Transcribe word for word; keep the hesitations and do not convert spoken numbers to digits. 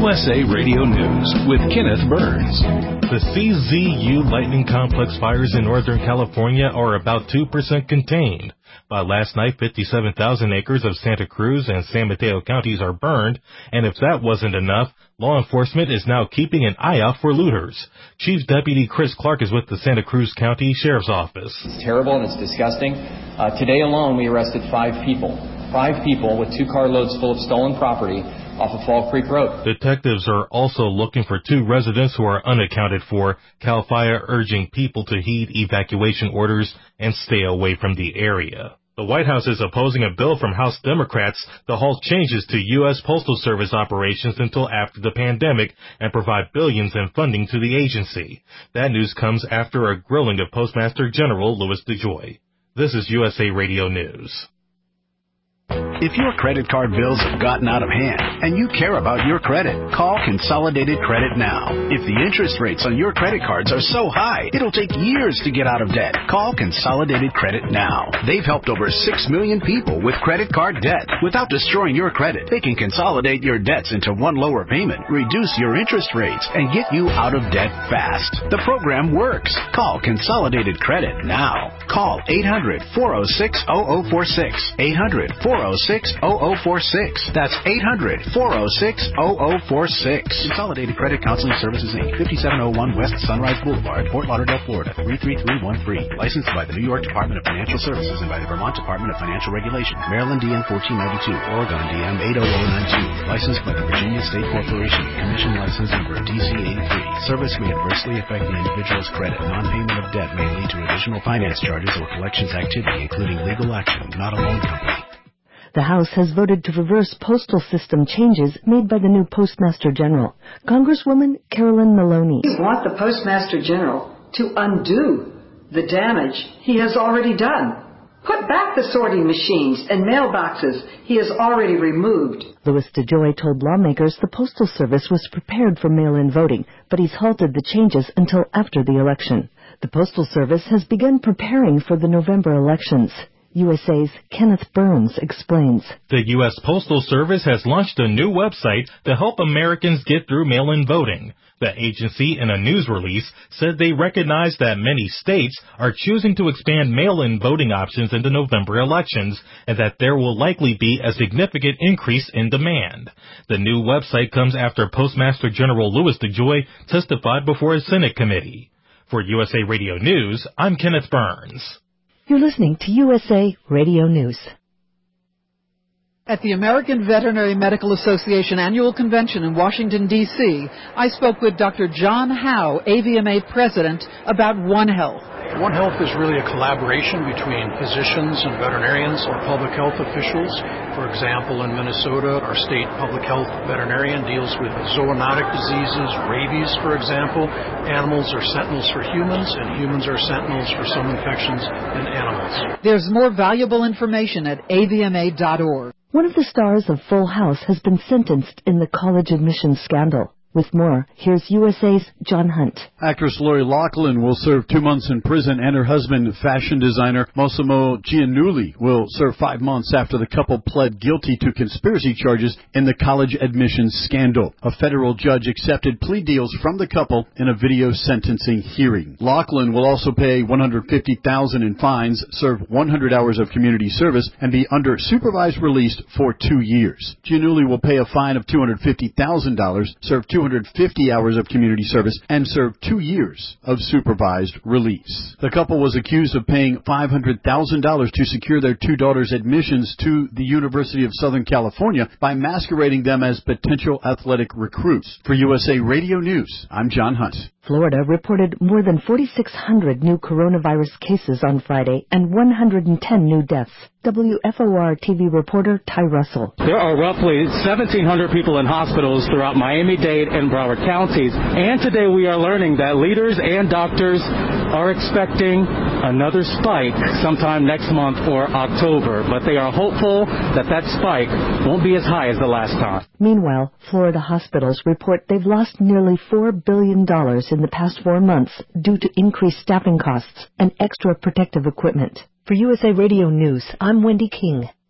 U S A Radio News with Kenneth Burns. The C Z U Lightning Complex fires in Northern California are about two percent contained. By last night, fifty-seven thousand acres of Santa Cruz and San Mateo counties are burned, and if that wasn't enough, law enforcement is now keeping an eye out for looters. Chief Deputy Chris Clark is with the Santa Cruz County Sheriff's Office. It's terrible and it's disgusting. Uh, today alone, we arrested five people. Five people with two carloads full of stolen property off of Fall Creek Road. Detectives are also looking for two residents who are unaccounted for. CAL FIRE urging people to heed evacuation orders and stay away from the area. The White House is opposing a bill from House Democrats to halt changes to U S Postal Service operations until after the pandemic and provide billions in funding to the agency. That news comes after a grilling of Postmaster General Louis DeJoy. This is U S A Radio News. If your credit card bills have gotten out of hand and you care about your credit, call Consolidated Credit now. If the interest rates on your credit cards are so high, it'll take years to get out of debt. Call Consolidated Credit now. They've helped over six million people with credit card debt. Without destroying your credit, they can consolidate your debts into one lower payment, reduce your interest rates, and get you out of debt fast. The program works. Call Consolidated Credit now. Call eight hundred, four oh six, oh oh four six. eight hundred, four oh six, oh oh four six. That's eight hundred, four oh six, oh oh four six. Consolidated Credit Counseling Services, Incorporated, fifty-seven oh one West Sunrise Boulevard, Fort Lauderdale, Florida, three three three one three. Licensed by the New York Department of Financial Services and by the Vermont Department of Financial Regulation. Maryland D N fourteen ninety-two, Oregon D M eight oh oh nine two. Licensed by the Virginia State Corporation. Commission license number D C eighty-three. Service may adversely affect the individual's credit. Non-payment of debt may lead to additional finance charges or collections activity, including legal action, not a loan company. The House has voted to reverse postal system changes made by the new Postmaster General. Congresswoman Carolyn Maloney. We want the Postmaster General to undo the damage he has already done. Put back the sorting machines and mailboxes he has already removed. Louis DeJoy told lawmakers the Postal Service was prepared for mail-in voting, but he's halted the changes until after the election. The Postal Service has begun preparing for the November elections. U S A's Kenneth Burns explains. The U S Postal Service has launched a new website to help Americans get through mail-in voting. The agency, in a news release, said they recognize that many states are choosing to expand mail-in voting options in the November elections, and that there will likely be a significant increase in demand. The new website comes after Postmaster General Louis DeJoy testified before a Senate committee. For U S A Radio News, I'm Kenneth Burns. You're listening to U S A Radio News. At the American Veterinary Medical Association Annual Convention in Washington, D C, I spoke with Doctor John Howe, A V M A President, about One Health. One Health is really a collaboration between physicians and veterinarians or public health officials. For example, in Minnesota, our state public health veterinarian deals with zoonotic diseases, rabies, for example. Animals are sentinels for humans, and humans are sentinels for some infections in animals. There's more valuable information at A V M A dot org. One of the stars of Full House has been sentenced in the college admissions scandal. With more, here's U S A's John Hunt. Actress Lori Loughlin will serve two months in prison, and her husband, fashion designer Massimo Giannulli, will serve five months after the couple pled guilty to conspiracy charges in the college admissions scandal. A federal judge accepted plea deals from the couple in a video sentencing hearing. Loughlin will also pay one hundred fifty thousand dollars in fines, serve one hundred hours of community service, and be under supervised release for two years. Giannulli will pay a fine of two hundred fifty thousand dollars, serve two hundred fifty hours of community service, and serve two years of supervised release. The couple was accused of paying five hundred thousand dollars to secure their two daughters' admissions to the University of Southern California by masquerading them as potential athletic recruits. For U S A Radio News, I'm John Hunt. Florida reported more than forty-six hundred new coronavirus cases on Friday and one hundred ten new deaths. W F O R T V reporter Ty Russell. There are roughly seventeen hundred people in hospitals throughout Miami-Dade and Broward counties, and today we are learning that leaders and doctors are expecting another spike sometime next month or October, but they are hopeful that that spike won't be as high as the last time. Meanwhile, Florida hospitals report they've lost nearly four billion dollars in the past four months due to increased staffing costs and extra protective equipment. For U S A Radio News, I'm Wendy King.